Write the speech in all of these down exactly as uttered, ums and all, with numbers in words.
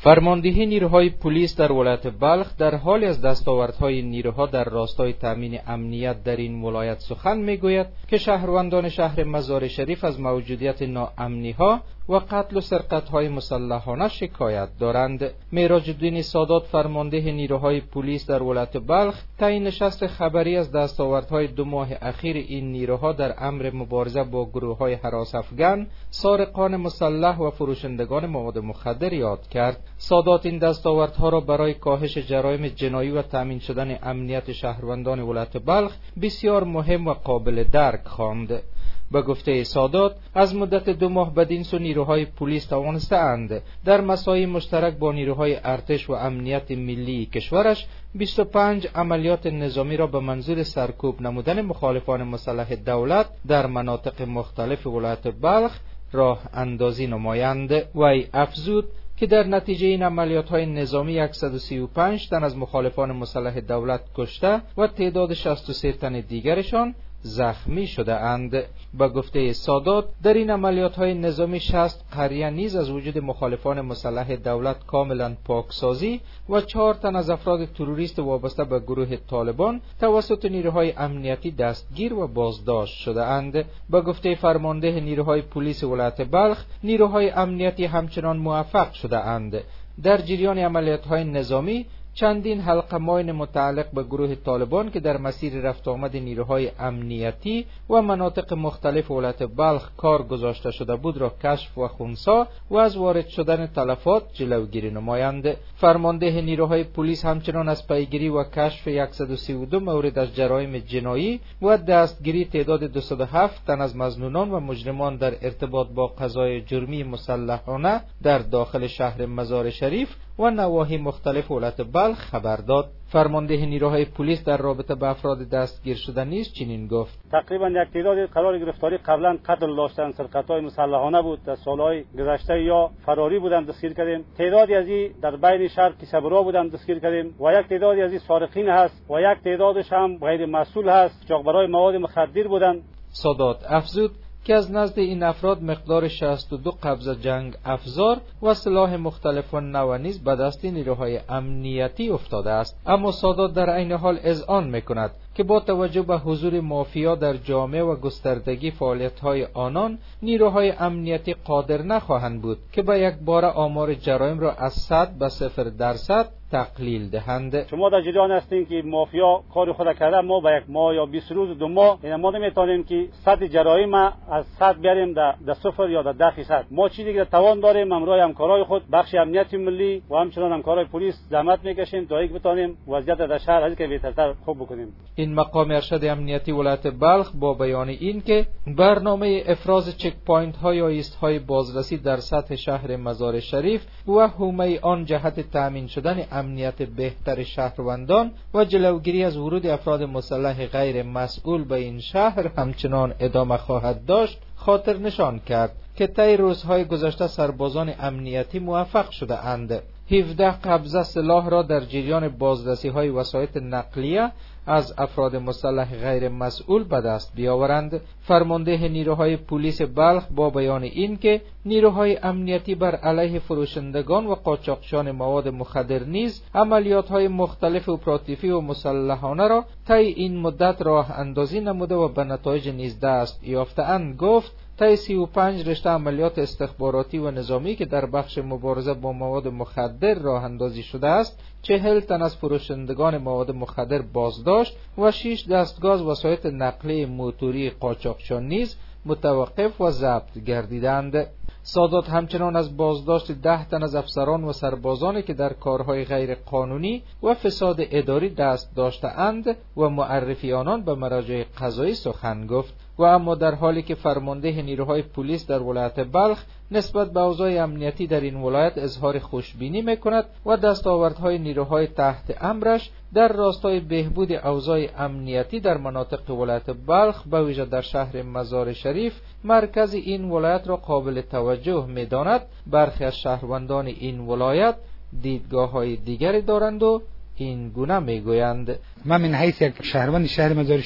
فرماندهی نیروهای پلیس در ولایت بلخ در حال از دستاوردهای نیروها در راستای تامین امنیت در این ولایت سخن میگوید که شهروندان شهر مزار شریف از موجودیت ناامنی‌ها و قتل و سرقت‌های مسلحانه شکایت دارند. معراج الدین سادات فرمانده نیروهای پلیس در ولایت بلخ طی نشست خبری از دستاوردهای دو ماه اخیر این نیروها در امر مبارزه با گروه‌های هراس افغان، سارقان مسلح و فروشندگان مواد مخدر یاد کرد. سادات این دستاوردها را برای کاهش جرایم جنایی و تامین شدن امنیت شهروندان ولایت بلخ بسیار مهم و قابل درک خواند. به گفته سادات از مدت دو ماه بدین سو نیروهای پلیس توانسته‌اند در مساعی مشترک با نیروهای ارتش و امنیت ملی کشورش بیست و پنج عملیات نظامی را به منظور سرکوب نمودن مخالفان مسلح دولت در مناطق مختلف ولایت بلخ راه اندازی نمایند. وی افزود که در نتیجه این عملیات‌های نظامی صد و سی و پنج تن از مخالفان مسلح دولت کشته و تعداد شصت و سه تن دیگرشان زخمی شده اند. با گفته سادات در این عملیات‌های نظامی شصت قریه نیز از وجود مخالفان مسلح دولت کاملا پاکسازی و چهار تن از افراد تروریست وابسته به گروه طالبان توسط نیروهای امنیتی دستگیر و بازداشت شده اند. با گفته فرمانده نیروهای پلیس ولایت بلخ نیروهای امنیتی همچنان موفق شده اند در جریان عملیات‌های نظامی چندین حلقه ماین متعلق به گروه طالبان که در مسیر رفت آمد نیروهای امنیتی و مناطق مختلف ولایت بلخ کار گذاشته شده بود را کشف و خنثی و از وارد شدن تلفات جلوگیری نمایند. فرمانده نیروهای پلیس همچنان از پیگیری و کشف صد و سی و دو مورد از جرایم جنایی و دستگیری تعداد دویست و هفت تن از مظنونان و مجرمان در ارتباط با قضای جرمی مسلحانه در داخل شهر مزار شریف و نواحی مختلف ولایت بلخ خبر داد. فرمانده نیروهای پلیس در رابطه با افراد دستگیر شده نیز چنین گفت: تقریبا یک تعداد قرار گرفتاری قبلا قتل داشتن، سرقت‌های مسلحانه بود در سالهای گذشته یا فراری بودند دستگیر کردیم. تعدادی از این در بین شهر کسبرا بودند دستگیر کردیم و یک تعدادی از این سارقین هست و یک تعدادش هم غیر مسئول هست که برای مواد مخدر بودند. سادات افزود که از نزد این افراد مقدار شصت و دو قبضه جنگ افزار و سلاح مختلف و نو نیز به دست نیروهای امنیتی افتاده است. اما سادات در عین حال اذعان میکند که با توجه به حضور مافیا در جامعه و گستردگی فعالیت‌های آنان نیروهای امنیتی قادر نخواهند بود که به یک بار آمار جرایم را از صد به صفر درصد تقلیل دهند. شما در جریان هستین که مافیا کار خود کرده، ما با یک ماه یا بیست روز دو ماه این ما نمیتونیم که صد جرایم از صد بیاریم در در صفر یا در ده فیصد. ما چیزی که توان داریم همراه همکارای خود بخش امنیت ملی و همچنان همکارای پلیس زحمت میکشیم تا اینکه بتونیم وضعیت در شهر از که بهترتر خوب بکنیم. این مقام ارشد امنیتی ولایت بلخ با بیان این که برنامه افراز چک پوینت ها یا ایست های بازرسی در سطح شهر مزار شریف و حومه آن جهت تامین شدن امنیت بهتر شهروندان و جلوگیری از ورود افراد مسلح غیر مسئول به این شهر همچنان ادامه خواهد داشت خاطر نشان کرد که طی روزهای گذشته سربازان امنیتی موفق شده اند هفده قبضه سلاح را در جریان بازرسی های وسایط نقلیه از افراد مسلح غیر مسئول به دست بیاورند. فرمانده نیروهای پلیس بلخ با بیان این که نیروهای امنیتی بر علیه فروشندگان و قاچاقچیان مواد مخدر نیز عملیات‌های مختلف اپراتیفی و مسلحانه را طی این مدت راه اندازی نموده و به نتایج نیز دست یافته‌اند. گفت طی سی و پنج رشته عملیات استخباراتی و نظامی که در بخش مبارزه با مواد مخدر راه اندازی شده است، چهل تن از فروشندگان مواد مخدر بازداشت و شش دستگاه وسایط نقلیه موتوری قاچاقچیان نیز متوقف و ضبط گردیدند. سادات همچنان از بازداشت ده تن از افسران و سربازانی که در کارهای غیر قانونی و فساد اداری دست داشته‌اند و معرفی آنان به مراجع قضایی سخن گفت. و اما در حالی که فرمانده نیروهای پلیس در ولایت بلخ نسبت به اوضاع امنیتی در این ولایت اظهار خوشبینی میکند و دستاوردهای نیروهای تحت امرش در راستای بهبود اوضاع امنیتی در مناطق ولایت بلخ به ویژه در شهر مزار شریف مرکز این ولایت را قابل توجه می‌داند، برخی از شهروندان این ولایت دیدگاه‌های دیگری دارند و این گونه میگویند: من من حیث یک شهروند شهر مزار شریف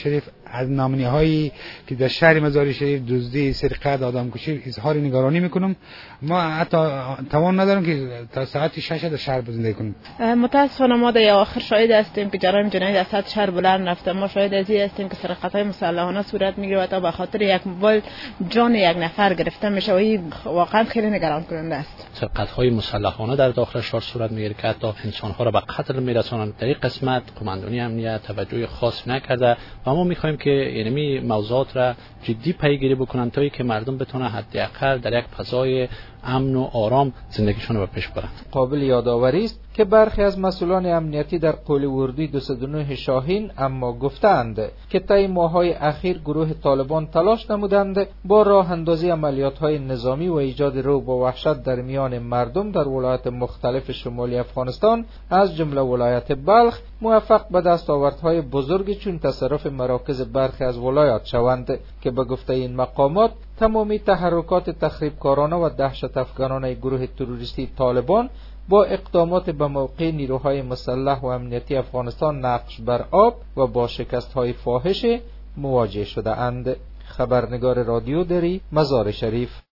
از نامنی‌هایی که در شهر مزار شریف دزدی، سرقت، آدمکشی اظهار نگرانی میکنم. ما حتی توان نداریم که تا ساعت شش در شهر زندگی کنیم. متاسفانه ما در آخر شاهد هستیم که جرایم جنایی در سطح شهر بلند رفته. ما شاهد از این هستیم که سرقت‌های مسلحانه صورت میگیره و تا به خاطر یک موبایل جان یک نفر گرفته میشه و این واقعا خیلی نگران کننده است. سرقت‌های مسلحانه در داخل شهر صورت میگیره که حتی انسان‌ها را به قتل میرسانند. در این قسمت قماندانی امنیت توجه خاص نکرده و ما می‌خوایم که اینمی موضوعات را جدی پیگیری بکنن تا اینکه مردم بتونن حداقل در یک فضای امن و آرام زندگیشون رو به پیش برند. قابل یادآوری است که برخی از مسئولان امنیتی در قول اردوی دویست و نه شاهین اما گفتند که طی ماه‌های اخیر گروه طالبان تلاش نمودند با راه اندازی عملیات‌های نظامی و ایجاد رعب و وحشت در میان مردم در ولایات مختلف شمالی افغانستان از جمله ولایت بلخ موفق به دستاوردهای بزرگی چون تصرف مراکز برخی از ولایات شوند که به گفته این مقامات تمامی تحرکات تخریبکارانه و دهشت افکنانه گروه تروریستی طالبان با اقدامات به موقع نیروهای مسلح و امنیتی افغانستان نقش بر آب و با شکست‌های فاحش مواجه شده اند. خبرنگار رادیو دری، مزار شریف.